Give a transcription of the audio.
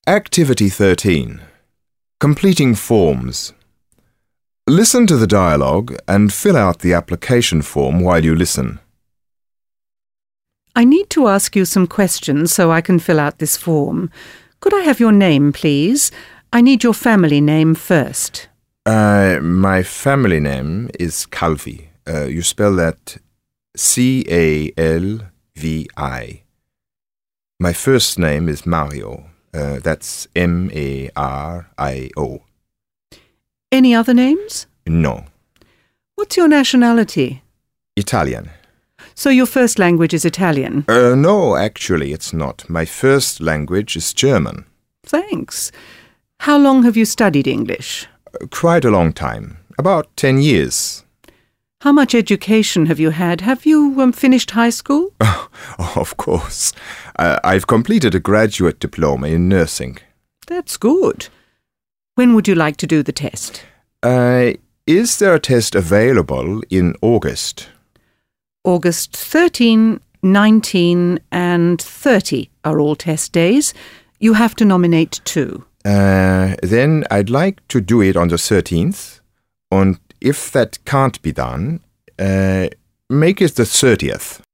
Activity 13. Completing forms. Listen to the dialogue and fill out the application form while you listen. I need to ask you some questions so I can fill out this form. Could I have your name, please? I need your family name first. My family name is Calvi. You spell that C-A-L-V-I. My first name is Mario. That's M-A-R-I-O. Any other names? No. What's your nationality? Italian. So your first language is Italian? No, actually it's not. My first language is German. Thanks. How long have you studied English? Quite a long time. About 10 years. How much education have you had? Have you finished high school? Of course. I've completed a graduate diploma in nursing. That's good. When would you like to do the test? Is there a test available in August? August 13, 19 and 30 are all test days. You have to nominate 2. Then I'd like to do it on the 13th. And if that can't be done, make it the 30th.